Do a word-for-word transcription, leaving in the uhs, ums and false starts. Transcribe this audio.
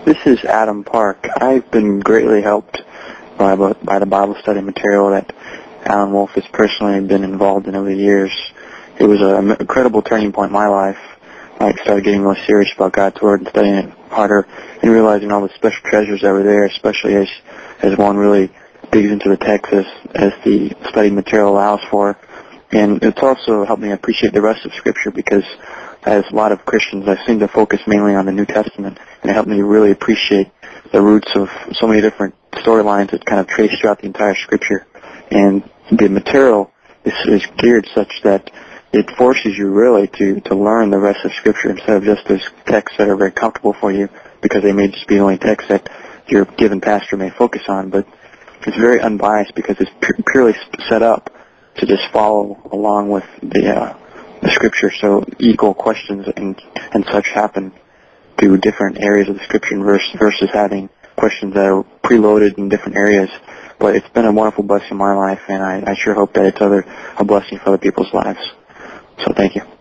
This is Adam Park. I've been greatly helped by, by the Bible study material that Alan Wolf has personally been involved in over the years. It was an incredible turning point in my life. I started getting more serious about God's Word and studying it harder and realizing all the special treasures that were there, especially as, as one really digs into the text as, as the study material allows for. And it's also helped me appreciate the rest of Scripture because as a lot of Christians, I seem to focus mainly on the New Testament, and it helped me really appreciate the roots of so many different storylines that kind of trace throughout the entire Scripture. And the material is, is geared such that it forces you really to, to learn the rest of Scripture instead of just those texts that are very comfortable for you because they may just be the only text that your given pastor may focus on. But it's very unbiased because it's pu- purely set up to just follow along with the uh, the Scripture. So equal questions and and such happen to different areas of the Scripture versus, versus having questions that are preloaded in different areas. But it's been a wonderful blessing in my life, and I, I sure hope that it's other a blessing for other people's lives. So thank you.